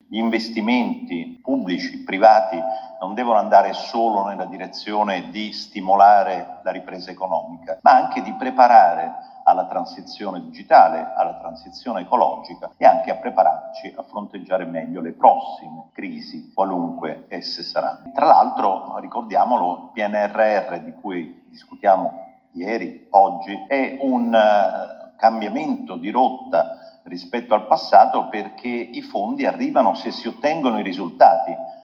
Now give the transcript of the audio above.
Gli investimenti pubblici, privati, non devono andare solo nella direzione di stimolare la ripresa economica, ma anche di preparare alla transizione digitale, alla transizione ecologica e anche a prepararci a fronteggiare meglio le prossime crisi, qualunque esse saranno. Tra l'altro, ricordiamolo, il PNRR di cui discutiamo ieri, oggi, è un cambiamento di rotta rispetto al passato, perché i fondi arrivano se si ottengono i risultati.